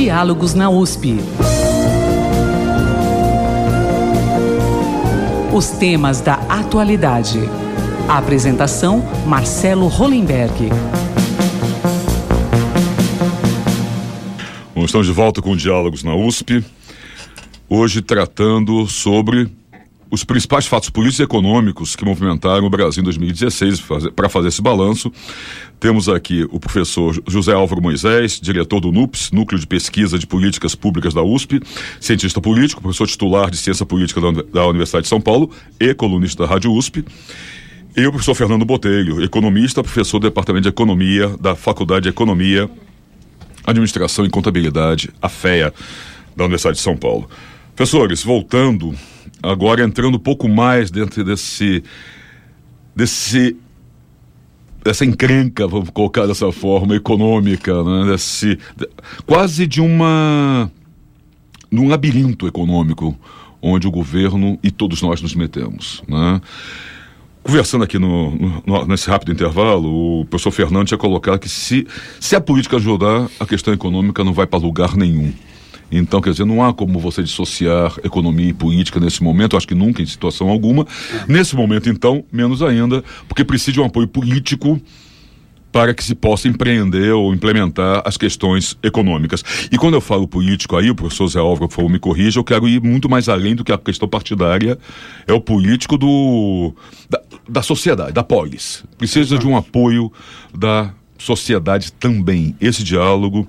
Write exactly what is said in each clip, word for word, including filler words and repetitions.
Diálogos na U S P. Os temas da atualidade. A apresentação, Marcelo Hollenberg. Bom, estamos de volta com Diálogos na U S P. Hoje tratando sobre os principais fatos políticos e econômicos que movimentaram o Brasil em dois mil e dezesseis. Para fazer esse balanço, temos aqui o professor José Álvaro Moisés, diretor do NUPS, Núcleo de Pesquisa de Políticas Públicas da U S P, cientista político, professor titular de Ciência Política da Universidade de São Paulo e colunista da Rádio U S P. E o professor Fernando Botelho, economista, professor do Departamento de Economia da Faculdade de Economia, Administração e Contabilidade, a FEA, da Universidade de São Paulo. Professores, voltando, agora entrando um pouco mais dentro desse, desse, dessa encrenca, vamos colocar dessa forma, econômica, né? Desse, quase de uma, de um labirinto econômico, onde o governo e todos nós nos metemos, né? Conversando aqui no, no, nesse rápido intervalo, o professor Fernando tinha colocado que se, se a política ajudar, a questão econômica não vai para lugar nenhum. Então, quer dizer, não há como você dissociar economia e política nesse momento, acho que nunca, em situação alguma. Nesse momento, então, menos ainda, porque precisa de um apoio político para que se possa empreender ou implementar as questões econômicas. E quando eu falo político aí, o professor Zé Álvaro, por favor, me corrija, eu quero ir muito mais além do que a questão partidária, é o político do, da, da sociedade, da polis. Precisa de um apoio da sociedade também. Esse diálogo,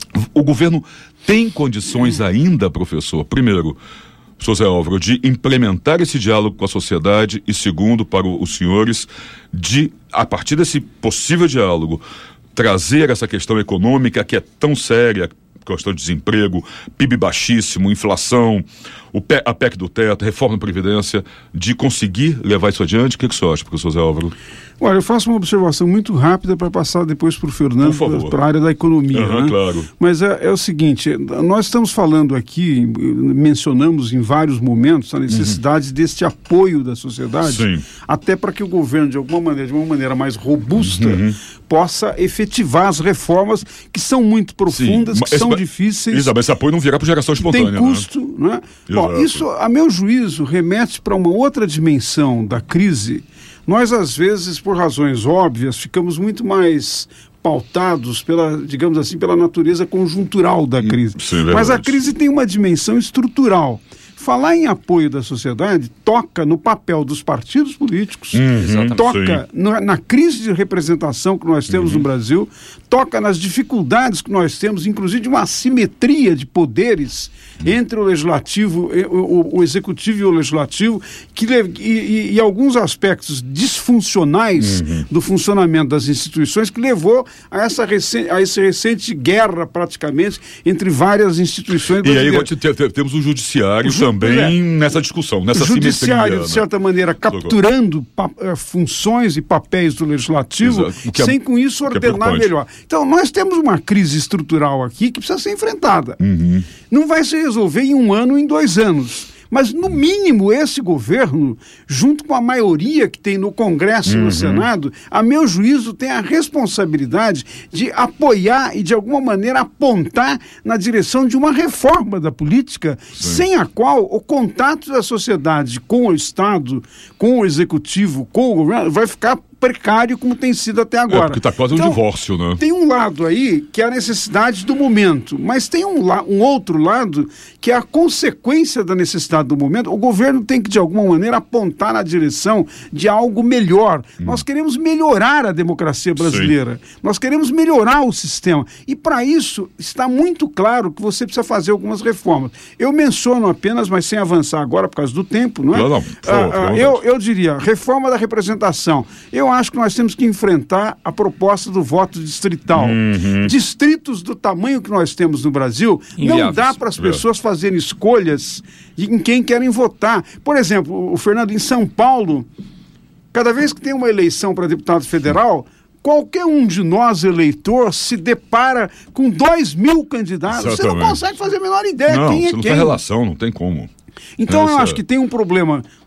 o governo tem condições ainda, professor, primeiro, professor Zé Álvaro, de implementar esse diálogo com a sociedade e, segundo, para os senhores, de, a partir desse possível diálogo, trazer essa questão econômica que é tão séria, questão de desemprego, P I B baixíssimo, inflação, o P, a P E C do teto, reforma da Previdência, de conseguir levar isso adiante? O que, que você acha, professor Zé Álvaro? Olha, eu faço uma observação muito rápida para passar depois para o Fernando, para a área da economia. Uhum, né? Claro. Mas é, é o seguinte, nós estamos falando aqui, mencionamos em vários momentos a necessidade uhum. deste apoio da sociedade, Sim. até para que o governo, de alguma maneira, de uma maneira mais robusta, uhum. possa efetivar as reformas que são muito profundas, Sim. que esse, são difíceis. Exato, esse apoio não virá por geração espontânea. Tem custo, né? né? Bom, isso, a meu juízo, remete para uma outra dimensão da crise. Nós, às vezes, por razões óbvias, ficamos muito mais pautados pela, digamos assim, pela natureza conjuntural da crise. Sim, Mas a crise tem uma dimensão estrutural. Falar em apoio da sociedade toca no papel dos partidos políticos, uhum, toca na, na crise de representação que nós temos uhum. no Brasil, toca nas dificuldades que nós temos, inclusive de uma assimetria de poderes uhum. entre o legislativo, o, o executivo e o legislativo, que, e, e, e alguns aspectos disfuncionais uhum. do funcionamento das instituições que levou a essa recente, a essa recente guerra, praticamente, entre várias instituições brasileiras. E aí temos o judiciário também é. nessa discussão, nessa simetria. O judiciário, de certa maneira, capturando pa- funções e papéis do legislativo, é, sem com isso ordenar é melhor. Então, nós temos uma crise estrutural aqui que precisa ser enfrentada. Uhum. Não vai se resolver em um ano, em dois anos. Mas, no mínimo, esse governo, junto com a maioria que tem no Congresso e no uhum. Senado, a meu juízo, tem a responsabilidade de apoiar e, de alguma maneira, apontar na direção de uma reforma da política, Sim. sem a qual o contato da sociedade com o Estado, com o Executivo, com o governo, vai ficar precário como tem sido até agora. É, porque está quase um então, divórcio, né? Tem um lado aí que é a necessidade do momento, mas tem um, la- um outro lado que é a consequência da necessidade do momento. O governo tem que, de alguma maneira, apontar na direção de algo melhor. Hum. Nós queremos melhorar a democracia brasileira. Sim. Nós queremos melhorar o sistema. E, para isso, está muito claro que você precisa fazer algumas reformas. Eu menciono apenas, mas sem avançar agora por causa do tempo, não é? Não, não. Ah, ah, eu, eu diria, reforma da representação. Eu acho que nós temos que enfrentar a proposta do voto distrital. Uhum. Distritos do tamanho que nós temos no Brasil, Inviáveis. Não dá para as pessoas fazerem escolhas em quem querem votar. Por exemplo, o Fernando, em São Paulo, cada vez que tem uma eleição para deputado federal, qualquer um de nós, eleitor, se depara com dois mil candidatos. Exatamente. Você não consegue fazer a menor ideia não, quem é você não quem. tem relação, não tem como. Então Essa... eu acho que tem um problema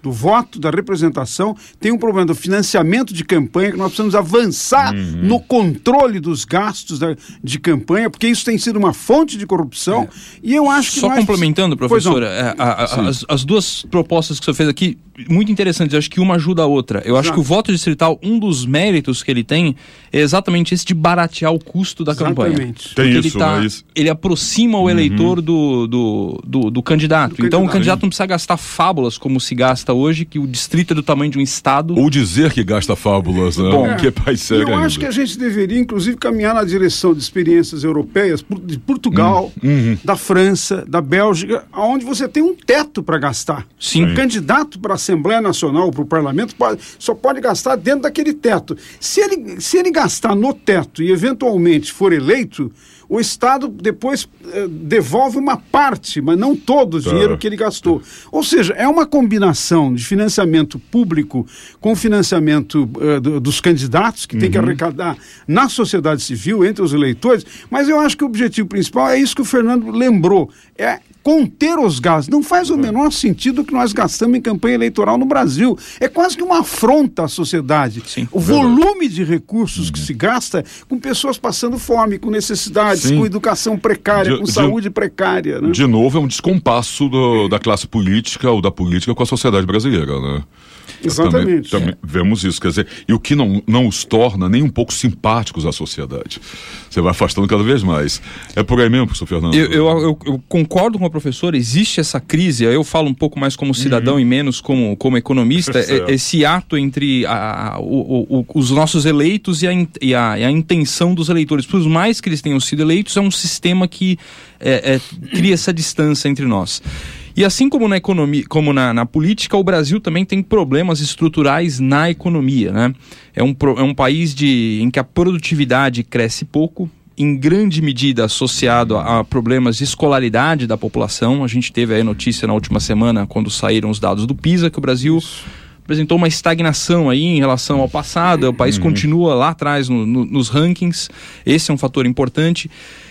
do voto, da representação, tem um problema do financiamento de campanha, que nós precisamos avançar uhum. no controle dos gastos da, de campanha, porque isso tem sido uma fonte de corrupção, é. e eu acho que Só nós... complementando, professora, é, a, a, as, as duas propostas que o senhor fez aqui, muito interessantes, eu acho que uma ajuda a outra. Eu Exato. acho que o voto distrital, um dos méritos que ele tem, é exatamente esse de baratear o custo da Exatamente. campanha. Tem porque isso, ele, tá, mas... ele aproxima o eleitor uhum. do, do, do, do candidato. Do então candidato. o candidato não precisa gastar fábulas como se gasta hoje, que o distrito é do tamanho de um estado. Ou dizer que gasta fábulas, né? Bom, que é pai sério eu ainda. acho que a gente deveria, inclusive, caminhar na direção de experiências europeias, de Portugal, uhum. da França, da Bélgica, onde você tem um teto para gastar. Sim. Um candidato para a Assembleia Nacional, para o Parlamento, pode, só pode gastar dentro daquele teto. Se ele, se ele gastar no teto e, eventualmente, for eleito, o Estado depois eh, devolve uma parte, mas não todo o dinheiro que ele gastou. Ou seja, é uma combinação de financiamento público com financiamento eh, do, dos candidatos, que uhum. tem que arrecadar na sociedade civil, entre os eleitores, mas eu acho que o objetivo principal é isso que o Fernando lembrou, é conter os gastos. Não faz o menor sentido o que nós gastamos em campanha eleitoral no Brasil. É quase que uma afronta à sociedade. Sim, o verdade. volume de recursos uhum. que se gasta com pessoas passando fome, com necessidades, Sim. com educação precária, de, com de, saúde precária. Né? De novo, é um descompasso do, da classe política ou da política com a sociedade brasileira, né? Exatamente. Também, também vemos isso, quer dizer, e o que não, não os torna nem um pouco simpáticos à sociedade. Você vai afastando cada vez mais. É por aí mesmo, professor Fernando? Eu, eu, eu, eu concordo com a professora, existe essa crise, eu falo um pouco mais como cidadão uhum. e menos como, como economista, é, esse ato entre a, a, o, o, os nossos eleitos e a, e, a, e a intenção dos eleitores. Por mais que eles tenham sido eleitos, é um sistema que é, é, cria essa distância entre nós. E assim como na economia, como na, na política, o Brasil também tem problemas estruturais na economia, né? É um, é um país de, em que a produtividade cresce pouco, em grande medida associado a, a problemas de escolaridade da população. A gente teve aí notícia na última semana, quando saíram os dados do PISA, que o Brasil apresentou uma estagnação aí em relação ao passado. O país uhum. continua lá atrás no, no, nos rankings. Esse é um fator importante.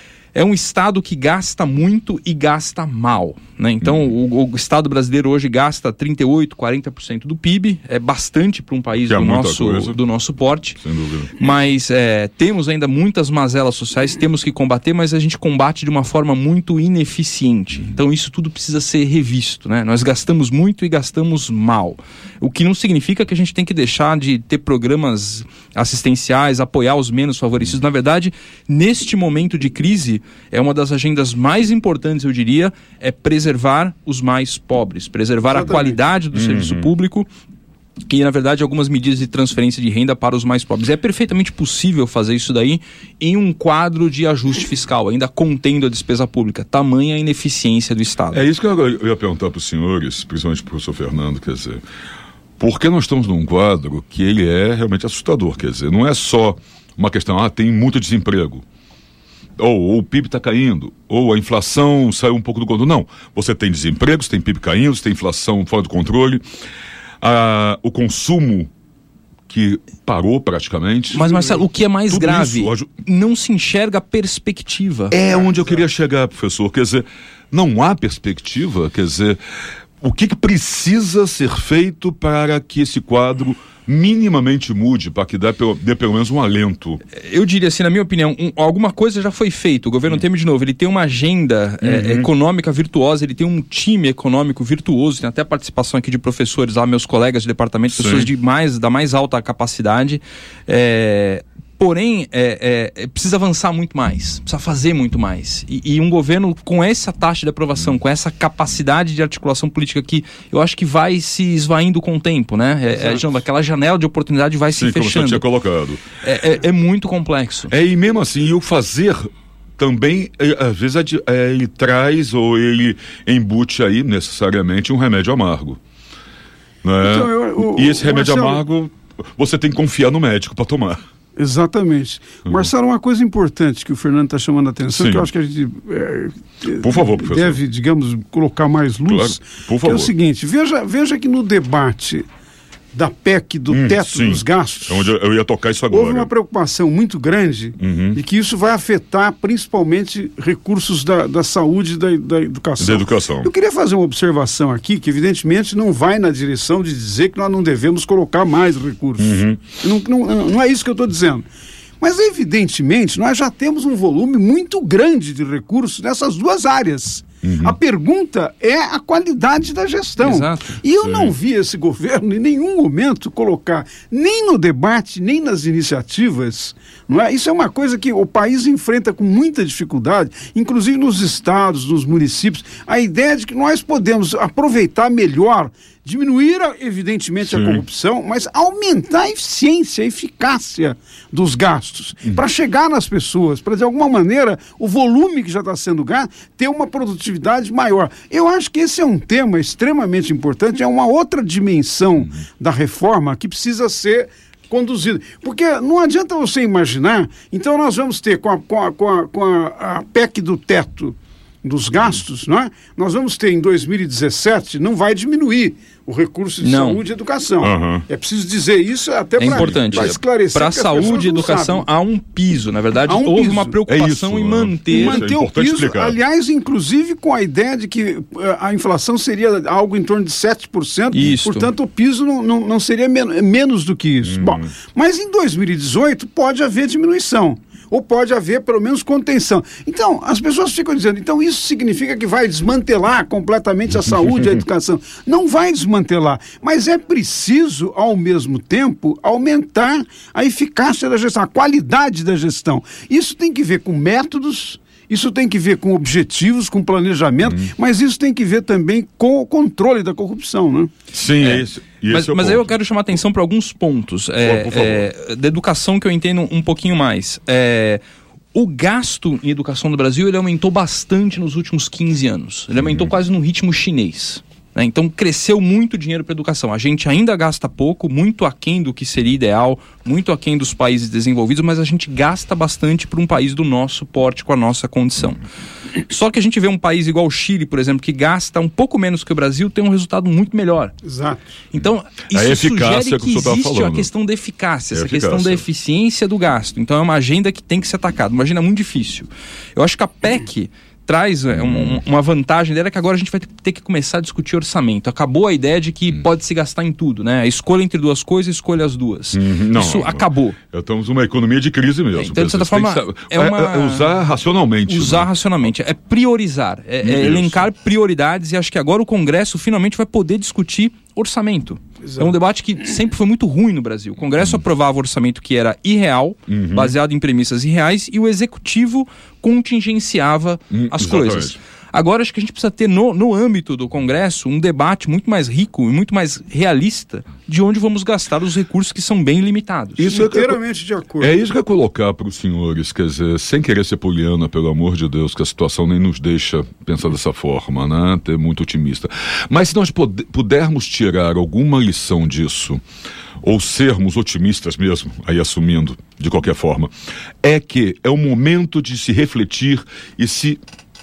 É um estado que gasta muito e gasta mal, né? Então, uhum. o, o estado brasileiro hoje gasta trinta e oito, quarenta por cento do P I B, é bastante para um país do nosso, do nosso porte. Sem dúvida. Mas é, temos ainda muitas mazelas sociais, temos que combater, mas a gente combate de uma forma muito ineficiente. Então, isso tudo precisa ser revisto, né? Nós gastamos muito e gastamos mal. O que não significa que a gente tem que deixar de ter programas assistenciais, apoiar os menos favorecidos. Na verdade, neste momento de crise, é uma das agendas mais importantes, eu diria, é preservar os mais pobres, preservar Exatamente. a qualidade do uhum. serviço público e, na verdade, algumas medidas de transferência de renda para os mais pobres. É perfeitamente possível fazer isso daí em um quadro de ajuste fiscal, ainda contendo a despesa pública, tamanha a ineficiência do Estado. É isso que eu ia perguntar para os senhores, principalmente para o professor Fernando, quer dizer, porque nós estamos num quadro que ele é realmente assustador, quer dizer, não é só uma questão, ah, tem muito desemprego, ou, ou o P I B está caindo, ou a inflação saiu um pouco do controle. Não, você tem desemprego, você tem P I B caindo, você tem inflação fora do controle, ah, o consumo que parou praticamente. Mas, Marcelo, o que é mais Tudo grave, isso, não se enxerga a perspectiva. É onde eu queria chegar, professor, quer dizer, não há perspectiva, quer dizer, o que, que precisa ser feito para que esse quadro minimamente mude, para que dê pelo, dê pelo menos um alento? Eu diria assim, na minha opinião, um, alguma coisa já foi feita. O governo uhum. Temer, de novo, ele tem uma agenda uhum. é, econômica virtuosa, ele tem um time econômico virtuoso, tem até participação aqui de professores lá, meus colegas de departamento, Sim. pessoas de mais, da mais alta capacidade. É... Porém, é, é, precisa avançar muito mais, precisa fazer muito mais. E, e um governo com essa taxa de aprovação, com essa capacidade de articulação política que eu acho que vai se esvaindo com o tempo, né? É, é, aquela janela de oportunidade vai Sim, se fechando. Como você tinha colocado. É, é, é muito complexo. É, e mesmo assim, o fazer também, às vezes, é, ele traz ou ele embute aí, necessariamente, um remédio amargo. Né? Então, eu, o, e esse remédio Marcelo... amargo, você tem que confiar no médico para tomar. Exatamente. Uhum. Marcelo, uma coisa importante que o Fernando está chamando a atenção, Sim. que eu acho que a gente é, Por favor, professor. deve, digamos, colocar mais luz, claro. Por favor. é o seguinte, veja, veja que no debate da P E C do hum, teto sim. dos gastos. É onde eu ia tocar isso agora. Houve uma preocupação muito grande uhum. de que isso vai afetar principalmente recursos da, da saúde e da, da educação. Da educação. Eu queria fazer uma observação aqui que evidentemente não vai na direção de dizer que nós não devemos colocar mais recursos. Uhum. Não, não, não é isso que eu estou dizendo. Mas evidentemente nós já temos um volume muito grande de recursos nessas duas áreas. Uhum. A pergunta é a qualidade da gestão. Exato. E eu Sim. não vi esse governo em nenhum momento colocar, nem no debate, nem nas iniciativas, não é? Isso é uma coisa que o país enfrenta com muita dificuldade, inclusive nos estados, nos municípios, a ideia de que nós podemos aproveitar melhor, diminuir, evidentemente, Sim. a corrupção, mas aumentar a eficiência, a eficácia dos gastos, uhum. para chegar nas pessoas, para, de alguma maneira, o volume que já está sendo gasto, ter uma produtividade maior. Eu acho que esse é um tema extremamente importante, é uma outra dimensão uhum. da reforma que precisa ser conduzida. Porque não adianta você imaginar, então nós vamos ter com a, com a, com a, com a, a P E C do teto dos gastos, não é? Nós vamos ter em dois mil e dezessete, não vai diminuir o recurso de não. saúde e educação. Uhum. É preciso dizer isso até é importante. para esclarecer. Para a saúde e educação há um piso. Na verdade, um houve piso. uma preocupação é isso, em manter, manter é o piso, explicar. aliás, inclusive com a ideia de que uh, a inflação seria algo em torno de sete por cento, isso. portanto o piso não, não, não seria men menos do que isso. Hum. Bom, mas em dois mil e dezoito pode haver diminuição. Ou pode haver, pelo menos, contenção. Então, as pessoas ficam dizendo, então isso significa que vai desmantelar completamente a saúde e a educação. Não vai desmantelar, mas é preciso, ao mesmo tempo, aumentar a eficácia da gestão, a qualidade da gestão. Isso tem que ver com métodos, isso tem que ver com objetivos, com planejamento, hum. mas isso tem que ver também com o controle da corrupção, né? Sim, é, é isso. Mas, é mas aí eu quero chamar atenção para alguns pontos é, por, por é, da educação que eu entendo um pouquinho mais. É, o gasto em educação no Brasil ele aumentou bastante nos últimos quinze anos. Ele aumentou uhum. quase no ritmo chinês. Né? Então cresceu muito dinheiro para educação. A gente ainda gasta pouco, muito aquém do que seria ideal, muito aquém dos países desenvolvidos, mas a gente gasta bastante para um país do nosso porte, com a nossa condição. Só que a gente vê um país igual o Chile, por exemplo, que gasta um pouco menos que o Brasil, tem um resultado muito melhor. Exato. Então, isso a eficácia sugere que, que existe falando. a questão da eficácia, é essa eficácia. questão da eficiência do gasto. Então é uma agenda que tem que ser atacada, uma agenda muito difícil. Eu acho que a P E C traz um, uma vantagem dela, que agora a gente vai ter que começar a discutir orçamento. Acabou a ideia de que hum. pode se gastar em tudo, né? A escolha entre duas coisas, escolha as duas. Uhum. Não, Isso não, acabou. Não. Estamos numa economia de crise mesmo. Então, de certa forma, que, é, uma... é usar racionalmente. Usar né? racionalmente. É priorizar. É, é elencar prioridades, e acho que agora o Congresso finalmente vai poder discutir orçamento. Exato. É um debate que sempre foi muito ruim no Brasil. O Congresso uhum. aprovava orçamento que era irreal, uhum. baseado em premissas irreais, e o Executivo contingenciava uhum. as Exatamente. coisas. Agora acho que a gente precisa ter no, no âmbito do Congresso um debate muito mais rico e muito mais realista de onde vamos gastar os recursos que são bem limitados. Isso inteiramente é, de acordo. É isso que eu ia colocar para os senhores, quer dizer, sem querer ser poliana, pelo amor de Deus, que a situação nem nos deixa pensar dessa forma, né? Ter muito otimista. Mas se nós pod- pudermos tirar alguma lição disso, ou sermos otimistas mesmo, aí assumindo de qualquer forma, é que é o momento de se refletir e se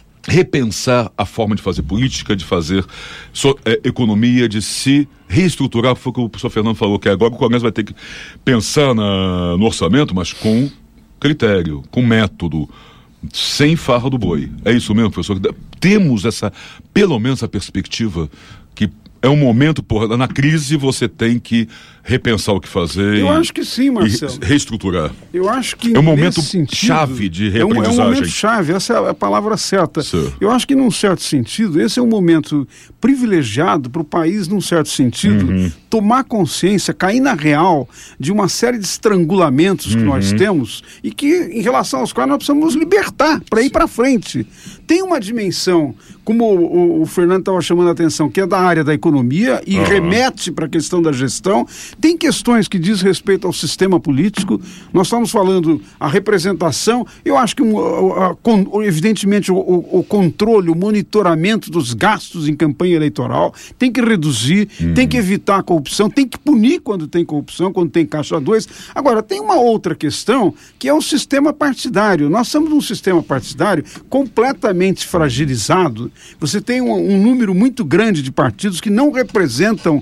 repensar a forma de fazer política, de fazer so, é, economia, de se reestruturar. Foi o que o professor Fernando falou, que agora o Congresso vai ter que pensar na, no orçamento, mas com critério, com método, sem farra do boi. É isso mesmo, professor? Temos essa, pelo menos a perspectiva que é um momento, porra, na crise você tem que repensar o que fazer. Eu e, acho que sim, Marcelo. E reestruturar. Eu acho que é um momento sentido, chave de reaprendizagem. É um, é um momento chave, essa é a palavra certa. Sim. Eu acho que, num certo sentido, esse é um momento privilegiado para o país, num certo sentido, uhum. tomar consciência, cair na real de uma série de estrangulamentos que uhum. nós temos e que, em relação aos quais nós precisamos nos libertar para ir para frente. Tem uma dimensão, como o, o, o Fernando estava chamando a atenção, que é da área da economia e uhum. remete para a questão da gestão. Tem questões que diz respeito ao sistema político. Nós estamos falando a representação. Eu acho que, um, a, a, evidentemente, o, o, o controle, o monitoramento dos gastos em campanha eleitoral tem que reduzir, uhum. tem que evitar a corrupção, tem que punir quando tem corrupção, quando tem caixa dois. Agora, tem uma outra questão, que é o sistema partidário. Nós estamos num sistema partidário completamente fragilizado. Você tem um, um número muito grande de partidos que não representam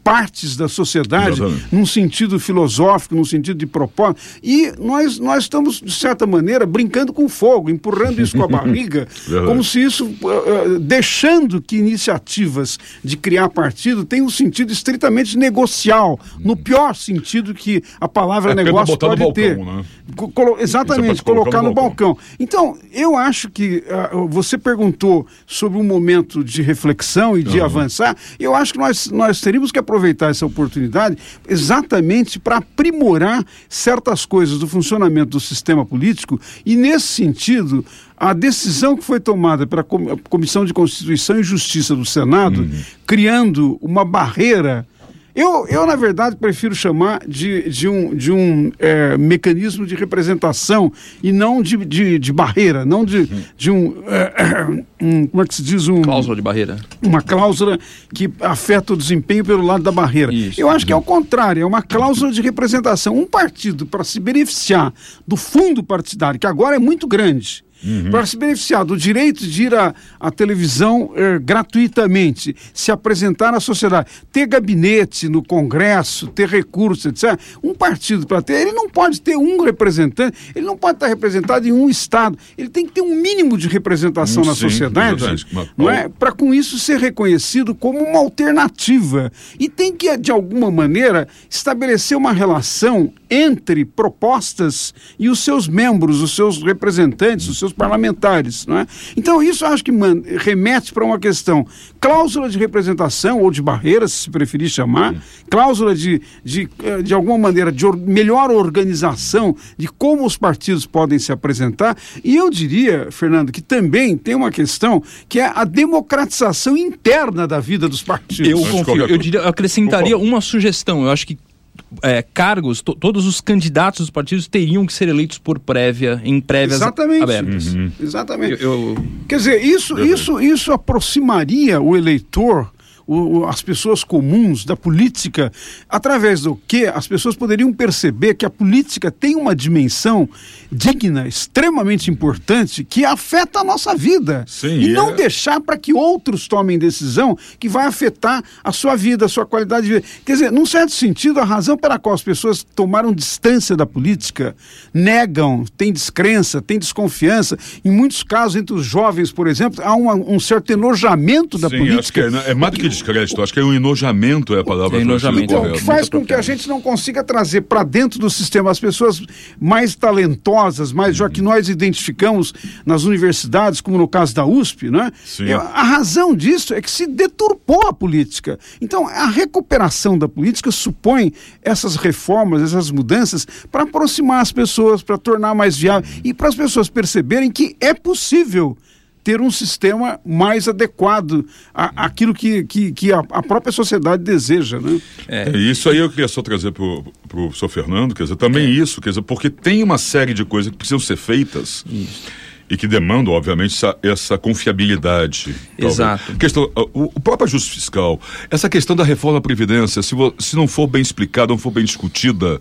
partes da sociedade, Exatamente. num sentido filosófico, num sentido de propósito, e nós, nós estamos, de certa maneira, brincando com fogo, empurrando isso com a barriga, como se isso, uh, deixando que iniciativas de criar partido tenham um sentido estritamente negocial, no pior sentido que a palavra É negócio botar no pode ter. balcão, né? Colo- exatamente, Isso é pra colocar colocar no no balcão. Então, eu acho que uh, você perguntou sobre um momento de reflexão e de Uhum. avançar. Eu acho que nós, nós teríamos que aproveitar essa oportunidade exatamente para aprimorar certas coisas do funcionamento do sistema político e, nesse sentido, a decisão que foi tomada pela Com- Comissão de Constituição e Justiça do Senado, Uhum. criando uma barreira. Eu, eu, na verdade, prefiro chamar de, de um, de um é, mecanismo de representação e não de, de, de barreira, não de, de um, é, um. Como é que se diz? Um, Cláusula de barreira. uma cláusula que afeta o desempenho pelo lado da barreira. Isso. Eu acho que é o contrário, é uma cláusula de representação. Um partido, para se beneficiar do fundo partidário, que agora é muito grande, Uhum. para se beneficiar do direito de ir à, à televisão eh, gratuitamente, se apresentar à sociedade, ter gabinete no Congresso, ter recursos, etcétera. Um partido para ter, ele não pode ter um representante, ele não pode estar representado em um estado, ele tem que ter um mínimo de representação Sim, na sociedade, exatamente. não é? Para com isso ser reconhecido como uma alternativa. E tem que, de alguma maneira, estabelecer uma relação entre propostas e os seus membros, os seus representantes, os seus parlamentares, não é? Então isso eu acho que man, remete para uma questão, cláusula de representação ou de barreira, se preferir chamar, cláusula de, de, de alguma maneira de or, melhor organização de como os partidos podem se apresentar. E eu diria, Fernando, que também tem uma questão que é a democratização interna da vida dos partidos. Eu confio, eu, diria, eu acrescentaria uma sugestão. Eu acho que É, cargos, to, todos os candidatos dos partidos teriam que ser eleitos por prévia, em prévias Exatamente. abertas. Uhum. Exatamente. Eu, eu... Quer dizer, isso, isso, isso aproximaria o eleitor, o, o, as pessoas comuns da política, através do que as pessoas poderiam perceber que a política tem uma dimensão digna, extremamente importante, que afeta a nossa vida. Sim, e não é... deixar para que outros tomem decisão que vai afetar a sua vida, a sua qualidade de vida. Quer dizer, num certo sentido, a razão pela qual as pessoas tomaram distância da política, negam, têm descrença, têm desconfiança. Em muitos casos, entre os jovens, por exemplo, há uma, um certo enojamento da Sim, política. Acho que é, é mais do que descrédito, acho que é um enojamento, é a palavra. É enojamento. Então, o que faz com que a gente não consiga trazer para dentro do sistema as pessoas mais talentosas, mais, já que nós identificamos nas universidades, como no caso da U S P, né? Sim. A razão disso é que se deturpou a política. Então, a recuperação da política supõe essas reformas, essas mudanças, para aproximar as pessoas, para tornar mais viável e para as pessoas perceberem que é possível ter um sistema mais adequado à, àquilo que, que, que a, a própria sociedade deseja, né? É. Isso aí eu queria só trazer para o professor Fernando, quer dizer, também é. isso, quer dizer, porque tem uma série de coisas que precisam ser feitas isso. e que demandam, obviamente, essa, essa confiabilidade. Exato. Questão, o, o próprio ajuste fiscal, essa questão da reforma da Previdência, se, vo, se não for bem explicada, não for bem discutida...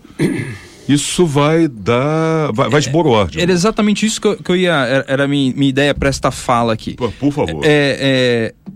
Isso vai dar... vai, vai esboroar. É, era exatamente isso que eu, que eu ia... Era, era a minha, minha ideia para esta fala aqui. Por, por favor. É... é...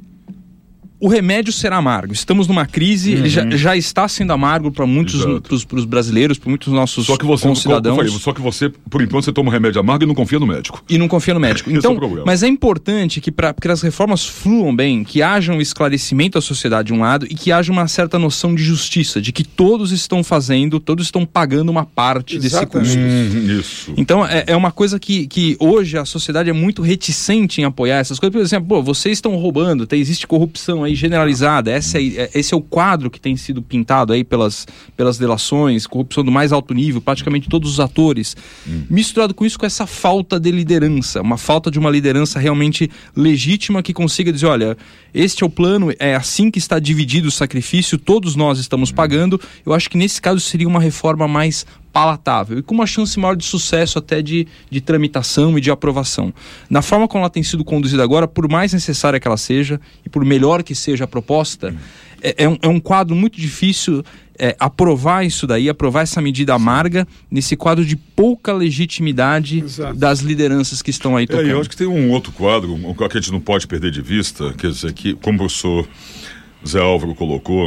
O remédio será amargo. Estamos numa crise, uhum. ele já, já está sendo amargo para muitos os brasileiros, para muitos nossos só que você, concidadãos. Falei, só que você, por enquanto, você toma um remédio amargo e não confia no médico. E não confia no médico. Então, é o problema. Mas é importante que para que as reformas fluam bem, que haja um esclarecimento da sociedade de um lado e que haja uma certa noção de justiça, de que todos estão fazendo, todos estão pagando uma parte Exatamente. desse custo. Hum, isso. Então, é, é uma coisa que, que hoje a sociedade é muito reticente em apoiar essas coisas. Por exemplo, pô, vocês estão roubando, tem, existe corrupção aí generalizada. Essa é, esse é o quadro que tem sido pintado aí pelas, pelas delações, corrupção do mais alto nível, praticamente todos os atores. Hum. Misturado com isso, com essa falta de liderança, uma falta de uma liderança realmente legítima que consiga dizer, olha, este é o plano, é assim que está dividido o sacrifício, todos nós estamos hum. pagando. Eu acho que nesse caso seria uma reforma mais palatável e com uma chance maior de sucesso até de, de tramitação e de aprovação. Na forma como ela tem sido conduzida agora, por mais necessária que ela seja e por melhor que seja a proposta, hum. é, é, um, é um quadro muito difícil é, aprovar isso daí, aprovar essa medida amarga nesse quadro de pouca legitimidade Exato. das lideranças que estão aí tocando. É, eu acho que tem um outro quadro, um quadro que a gente não pode perder de vista, quer dizer, que, como o professor Zé Álvaro colocou,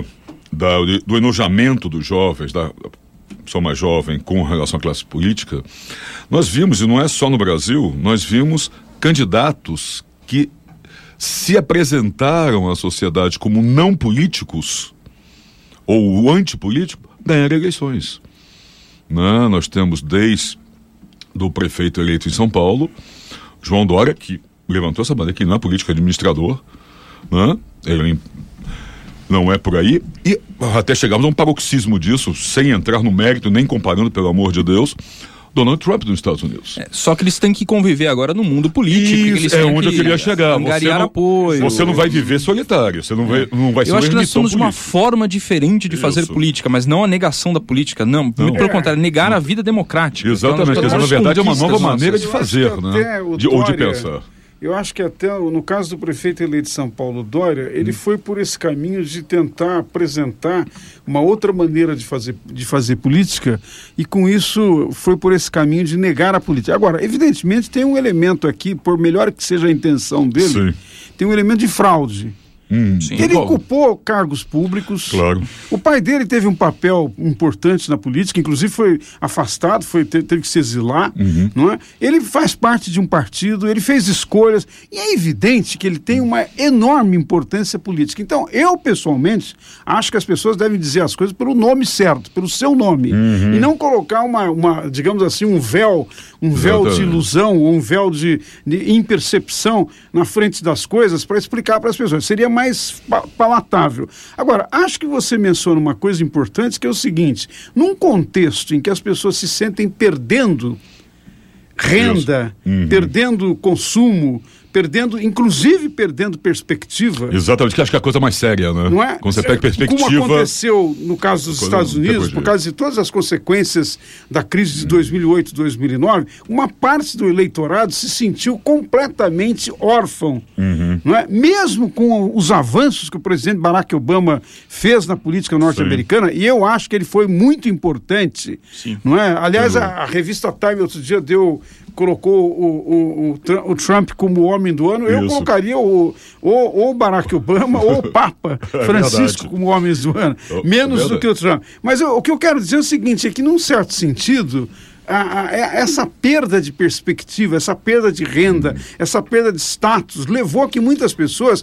da, do enojamento dos jovens, da pessoa mais jovem com relação à classe política, nós vimos, e não é só no Brasil, nós vimos candidatos que se apresentaram à sociedade como não políticos ou antipolítico, ganhar eleições. Né? Nós temos desde do prefeito eleito em São Paulo, João Dória, que levantou essa bandeira, que não é político, é administrador, né? Ele não é por aí, e até chegamos a um paroxismo disso, sem entrar no mérito, nem comparando, pelo amor de Deus, Donald Trump dos Estados Unidos. É, só que eles têm que conviver agora no mundo político. Isso, eles é têm onde que eu queria chegar. Você não, apoio. Você não vai viver solitário, você não vai, não vai ser Eu acho que nós estamos de uma política. forma diferente de Isso. fazer política, mas não a negação da política, não. não. Muito pelo contrário, negar a vida democrática. Exatamente, então, quer dizer, na verdade é uma nova maneira de Eu acho fazer, que né? até o De, ou de Dória- pensar. Eu acho que até no caso do prefeito eleito de São Paulo, Dória, ele hum. foi por esse caminho de tentar apresentar uma outra maneira de fazer, de fazer política, e com isso foi por esse caminho de negar a política. Agora, evidentemente tem um elemento aqui, por melhor que seja a intenção dele, Sim. tem um elemento de fraude. Hum, Ele qual? ocupou cargos públicos. Claro. O pai dele teve um papel importante na política, inclusive foi afastado, foi, teve, teve que se exilar. Uhum. Não é? Ele faz parte de um partido, ele fez escolhas, e é evidente que ele tem uma enorme importância política. Então, eu, pessoalmente, acho que as pessoas devem dizer as coisas pelo nome certo, pelo seu nome, uhum. e não colocar uma, uma, digamos assim, um véu, um véu de ilusão, ou um véu de, de impercepção na frente das coisas para explicar para as pessoas. Seria mais palatável. Agora, acho que você menciona uma coisa importante, que é o seguinte: num contexto em que as pessoas se sentem perdendo renda, uhum. perdendo consumo, perdendo, inclusive perdendo perspectiva. Exatamente, que acho que é a coisa mais séria, né? Não é? Quando você pega perspectiva... Como aconteceu no caso dos Estados Unidos, por causa de todas as consequências da crise de dois mil e oito, dois mil e nove, uma parte do eleitorado se sentiu completamente órfão. Uhum. Não é? Mesmo com os avanços que o presidente Barack Obama fez na política norte-americana, e eu acho que ele foi muito importante. Sim. Não é? Aliás, a, a revista Time outro dia deu... colocou o, o, o, o Trump como o homem do ano, eu Isso. colocaria o, o, o Barack Obama ou o Papa é Francisco verdade. como homens do ano, Oh, menos é do que o Trump. Mas eu, o que eu quero dizer é o seguinte, é que num certo sentido... A, a, essa perda de perspectiva, essa perda de renda, hum. essa perda de status, levou a que muitas pessoas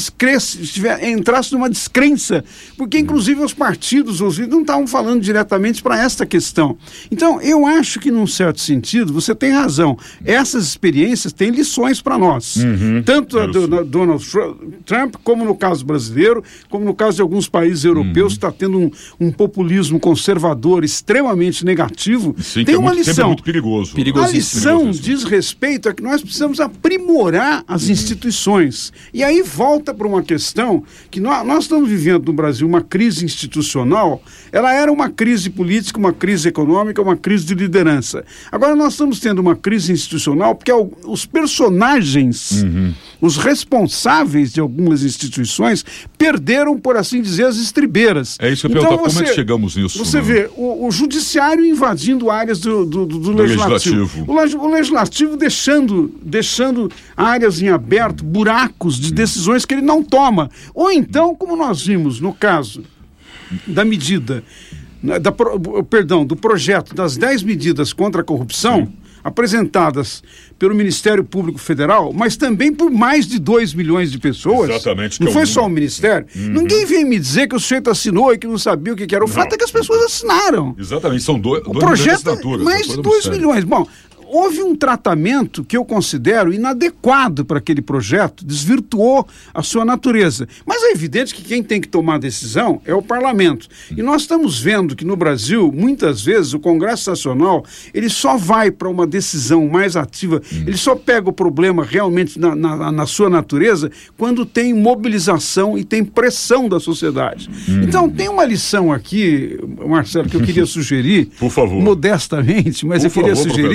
entrassem numa descrença, porque inclusive os partidos, os líderes, não estavam falando diretamente para esta questão. Então, eu acho que num certo sentido, você tem razão, essas experiências têm lições para nós, uhum. tanto a do, na, Donald Trump, como no caso brasileiro, como no caso de alguns países europeus, que uhum. está tendo um, um populismo conservador extremamente negativo. Sim, tem uma muito, lição. muito perigoso. A lição diz respeito a que nós precisamos aprimorar as uhum. instituições. E aí volta para uma questão que nós, nós estamos vivendo no Brasil uma crise institucional. Ela era uma crise política, uma crise econômica, uma crise de liderança. Agora nós estamos tendo uma crise institucional porque os personagens, uhum. os responsáveis de algumas instituições perderam, por assim dizer, as estribeiras. É isso que eu então, pergunto, você, como é que chegamos nisso? Você né? vê o, o judiciário invadindo áreas do, do, do, do legislativo. legislativo. O, o legislativo deixando, deixando áreas em aberto, buracos de decisões que ele não toma. Ou então, como nós vimos no caso da medida, da, perdão, do projeto das dez medidas contra a corrupção, sim. apresentadas pelo Ministério Público Federal, mas também por mais de dois milhões de pessoas. Exatamente. Não foi só o Ministério. Uhum. Ninguém veio me dizer que o sujeito assinou e que não sabia o que era. O não. fato é que as pessoas assinaram. Exatamente, são dois, o dois projeto, milhões de assinaturas. Mais de dois milhões. Bom, houve um tratamento que eu considero inadequado para aquele projeto, desvirtuou a sua natureza. Mas é evidente que quem tem que tomar a decisão é o parlamento. E nós estamos vendo que no Brasil, muitas vezes, o Congresso Nacional, ele só vai para uma decisão mais ativa, hum. ele só pega o problema realmente na, na, na sua natureza quando tem mobilização e tem pressão da sociedade. Hum. Então, tem uma lição aqui, Marcelo, que eu queria sugerir, por favor, modestamente, mas por eu queria favor, sugerir, professor.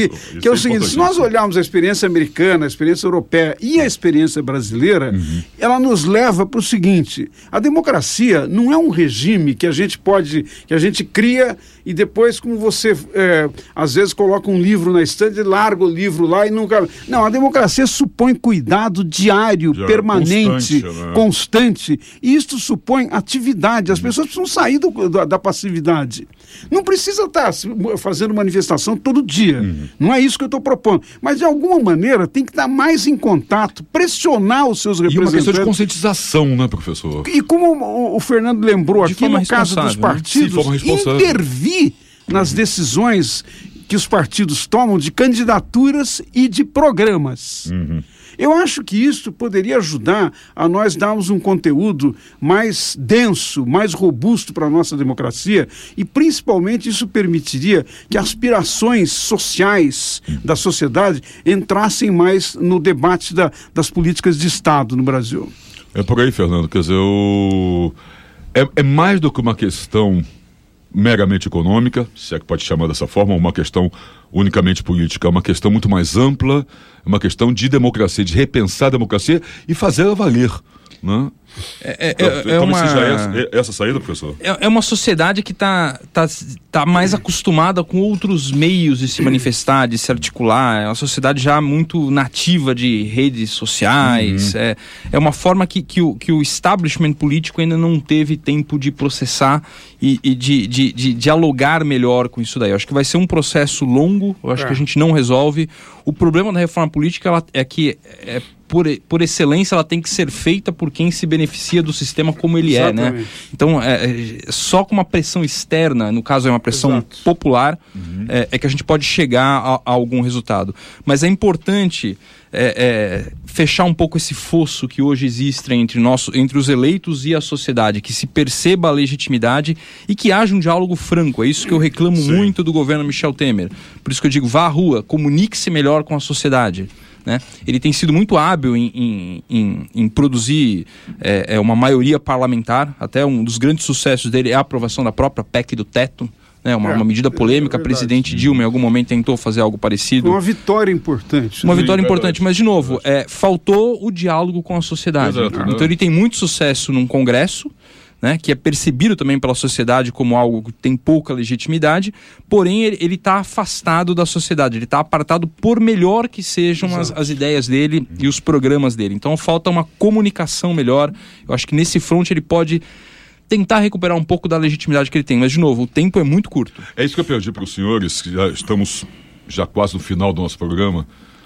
que é o seguinte, se nós olharmos a experiência americana, a experiência europeia e a experiência brasileira, uhum. ela nos leva para o seguinte: a democracia não é um regime que a gente pode, que a gente cria e depois, como você é, às vezes coloca um livro na estante, larga o livro lá e nunca... Não, a democracia supõe cuidado diário, diário permanente, constante, né? constante, e isto supõe atividade. As uhum. pessoas precisam sair do, da, da passividade. Não precisa estar fazendo manifestação todo dia. Uhum. Não é isso que eu estou propondo. Mas, de alguma maneira, tem que estar mais em contato, pressionar os seus representantes. E uma questão de conscientização, né, professor? E como o, o Fernando lembrou de aqui, no caso dos partidos, né? Sim, intervir nas decisões que os partidos tomam de candidaturas e de programas. Uhum. Eu acho que isso poderia ajudar a nós darmos um conteúdo mais denso, mais robusto para a nossa democracia, e principalmente isso permitiria que aspirações sociais da sociedade entrassem mais no debate da, das políticas de Estado no Brasil. É por aí, Fernando. Quer dizer, o... é, é mais do que uma questão meramente econômica, se é que pode chamar dessa forma, uma questão unicamente política, é uma questão muito mais ampla, é uma questão de democracia, de repensar a democracia e fazê-la valer, né? É, é, é, é uma... seja essa, essa saída, professor? É, é uma sociedade que está tá, tá mais acostumada com outros meios de se manifestar, de se articular. É uma sociedade já muito nativa de redes sociais. Uhum. É, é uma forma que, que, o, que o establishment político ainda não teve tempo de processar e, e de, de, de dialogar melhor com isso daí. Eu acho que vai ser um processo longo, eu acho é. que a gente não resolve. O problema da reforma política ela, é que... É, Por, por excelência, ela tem que ser feita por quem se beneficia do sistema como ele Exatamente. é, né? Então, é, é, só com uma pressão externa, no caso é uma pressão Exato. popular, uhum. é, é que a gente pode chegar a, a algum resultado. Mas é importante é, é, fechar um pouco esse fosso que hoje existe entre, nosso, entre os eleitos e a sociedade, que se perceba a legitimidade e que haja um diálogo franco. É isso que eu reclamo Sim. muito do governo Michel Temer. Por isso que eu digo, vá à rua, comunique-se melhor com a sociedade. Né? Ele tem sido muito hábil em, em, em, em produzir é, é uma maioria parlamentar. Até um dos grandes sucessos dele é a aprovação da própria P E C do teto, né? uma, é, uma medida polêmica. É, é a presidente Dilma em algum momento tentou fazer algo parecido. Uma vitória importante. Uma Sim, vitória é importante, mas de novo, é, faltou o diálogo com a sociedade. Exato, então ele tem muito sucesso num congresso, né, que é percebido também pela sociedade como algo que tem pouca legitimidade, porém ele está afastado da sociedade, ele está apartado por melhor que sejam as, as ideias dele e os programas dele. Então falta uma comunicação melhor. Eu acho que nesse front ele pode tentar recuperar um pouco da legitimidade que ele tem, mas de novo, o tempo é muito curto. É isso que eu perdi para os senhores, que já estamos já quase no final do nosso programa.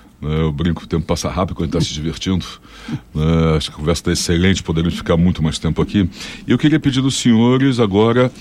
Eu brinco, o tempo passa rápido quando a gente está se divertindo. Uh, acho que a conversa está excelente, poderíamos ficar muito mais tempo aqui. E eu queria pedir dos senhores agora,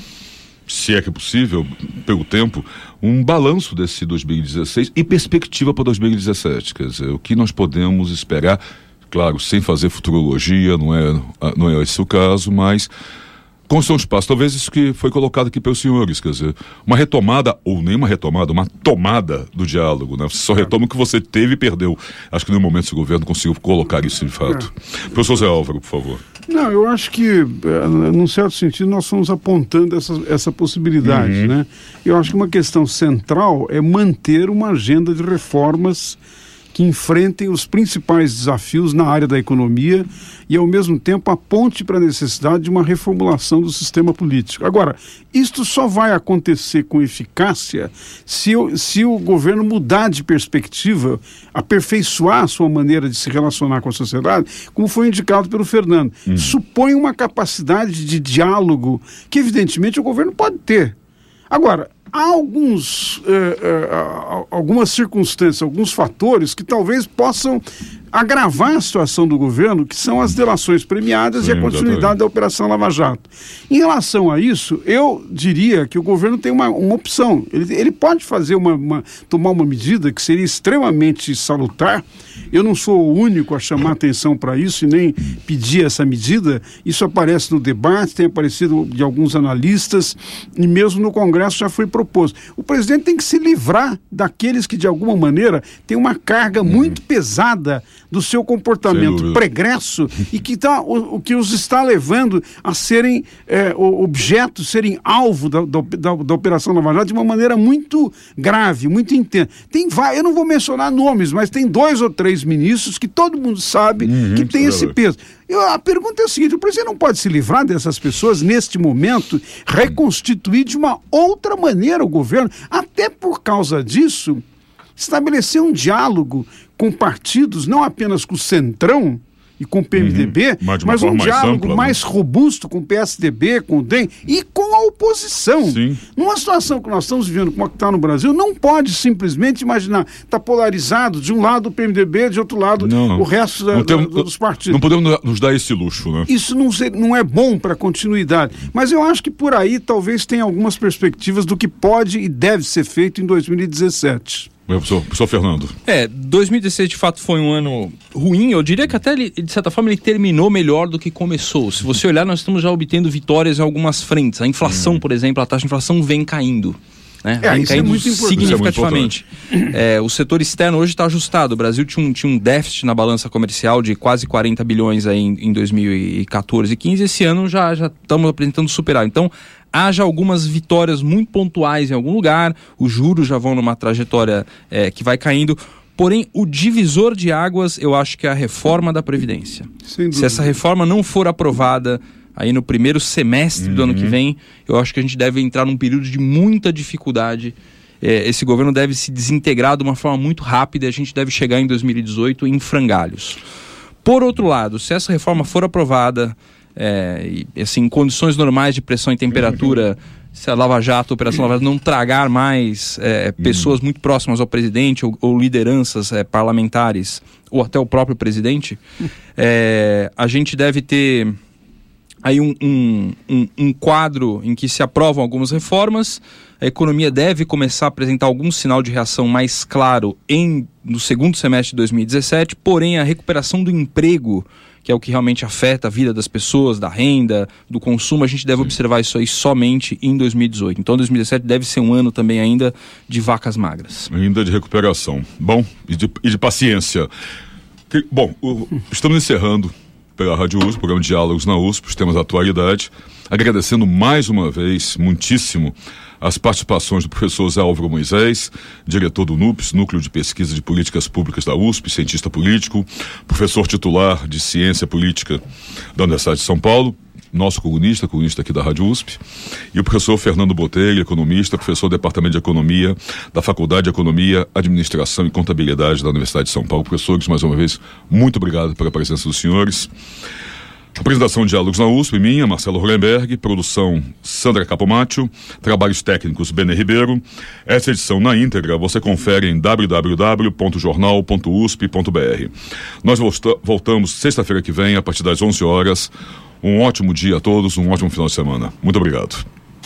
se é que é possível, pelo tempo, um balanço desse dois mil e dezesseis e perspectiva para dois mil e dezessete. Quer dizer, o que nós podemos esperar, claro, sem fazer futurologia, não é, não é esse o caso, mas... Construção de espaço, talvez isso que foi colocado aqui pelos senhores, quer dizer, uma retomada, ou nem uma retomada, uma tomada do diálogo, né? Você só retoma o que você teve e perdeu. Acho que no momento esse governo conseguiu colocar isso de fato. É. Professor Zé Álvaro, por favor. Não, eu acho que, num certo sentido, nós estamos apontando essa, essa possibilidade, uhum. né? Eu acho que uma questão central é manter uma agenda de reformas que enfrentem os principais desafios na área da economia e, ao mesmo tempo, aponte para a necessidade de uma reformulação do sistema político. Agora, isto só vai acontecer com eficácia se, eu, se o governo mudar de perspectiva, aperfeiçoar a sua maneira de se relacionar com a sociedade, como foi indicado pelo Fernando. Uhum. Supõe uma capacidade de diálogo que, evidentemente, o governo pode ter. Agora, há alguns, eh, eh, algumas circunstâncias, alguns fatores que talvez possam agravar a situação do governo, que são as delações premiadas Sim, e a continuidade exatamente. da Operação Lava Jato. Em relação a isso, eu diria que o governo tem uma, uma opção. Ele, ele pode fazer uma, uma, tomar uma medida que seria extremamente salutar. Eu não sou o único a chamar atenção para isso e nem pedir essa medida. Isso aparece no debate, tem aparecido de alguns analistas e mesmo no Congresso já foi proposto. O presidente tem que se livrar daqueles que, de alguma maneira, têm uma carga muito pesada do seu comportamento pregresso e que, tá, o, o que os está levando a serem é, objetos, serem alvo da, da, da Operação Lava Jato de uma maneira muito grave, muito intensa. Tem, eu não vou mencionar nomes, mas tem dois ou três ministros que todo mundo sabe uhum, que tem esse peso. Eu, a pergunta é a seguinte: o presidente não pode se livrar dessas pessoas neste momento, reconstituir de uma outra maneira o governo, até por causa disso, estabelecer um diálogo com partidos, não apenas com o Centrão e com o P M D B, uhum, mas, mas um diálogo mais, ampla, mais né? robusto com o P S D B, com o D E M e com a oposição. Sim. Numa situação que nós estamos vivendo como a que está no Brasil, não pode simplesmente imaginar, está polarizado de um lado o P M D B, de outro lado não, não. o resto da, tem, da, dos partidos. Não podemos nos dar esse luxo, né? Isso não, ser, não é bom para a continuidade, mas eu acho que por aí talvez tenha algumas perspectivas do que pode e deve ser feito em dois mil e dezessete. Professor, professor Fernando. É, dois mil e dezesseis de fato foi um ano ruim, eu diria que até ele, de certa forma ele terminou melhor do que começou. Se você olhar, nós estamos já obtendo vitórias em algumas frentes. A inflação, hum. por exemplo, a taxa de inflação vem caindo. Né? É, vem isso caindo é muito significativamente. É, é, o setor externo hoje está ajustado. O Brasil tinha um, tinha um déficit na balança comercial de quase quarenta bilhões aí em, em dois mil e quatorze e quinze. Esse ano já já estamos apresentando superar. Então, haja algumas vitórias muito pontuais em algum lugar, os juros já vão numa trajetória é, que vai caindo, porém o divisor de águas eu acho que é a reforma da Previdência. Se essa reforma não for aprovada aí no primeiro semestre uhum. do ano que vem, eu acho que a gente deve entrar num período de muita dificuldade. É, esse governo deve se desintegrar de uma forma muito rápida e a gente deve chegar em dois mil e dezoito em frangalhos. Por outro lado, se essa reforma for aprovada, É, e, assim, em condições normais de pressão e temperatura, se a Lava Jato, a Operação Lava Jato não tragar mais é, pessoas muito próximas ao presidente ou, ou lideranças é, parlamentares ou até o próprio presidente, é, a gente deve ter aí um, um, um, um quadro em que se aprovam algumas reformas, a economia deve começar a apresentar algum sinal de reação mais claro em, no segundo semestre de dois mil e dezessete, porém a recuperação do emprego, que é o que realmente afeta a vida das pessoas, da renda, do consumo, a gente deve Sim. observar isso aí somente em dois mil e dezoito. Então dois mil e dezessete deve ser um ano também ainda de vacas magras. Ainda de recuperação. Bom, e de, e de paciência. Que, bom, o, estamos encerrando pela Rádio U S P, o programa Diálogos na U S P, os temas da atualidade, agradecendo mais uma vez, muitíssimo, as participações do professor Zé Álvaro Moisés, diretor do NUPES, Núcleo de Pesquisa de Políticas Públicas da U S P, cientista político, professor titular de Ciência Política da Universidade de São Paulo, nosso colunista, colunista aqui da Rádio U S P, e o professor Fernando Botelho, economista, professor do Departamento de Economia da Faculdade de Economia, Administração e Contabilidade da Universidade de São Paulo. Professores, mais uma vez, muito obrigado pela presença dos senhores. Apresentação de Diálogos na U S P, minha, Marcelo Hollenberg, produção Sandra Capomatto, trabalhos técnicos Benê Ribeiro. Essa edição na íntegra você confere em w w w ponto jornal ponto u s p ponto b r. Nós voltamos sexta-feira que vem, a partir das onze horas. Um ótimo dia a todos, um ótimo final de semana. Muito obrigado.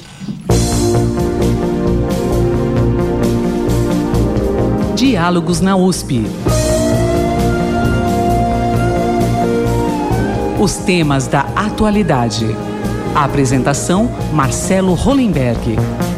Diálogos na U S P. Os temas da atualidade. A apresentação, Marcelo Hollenberg.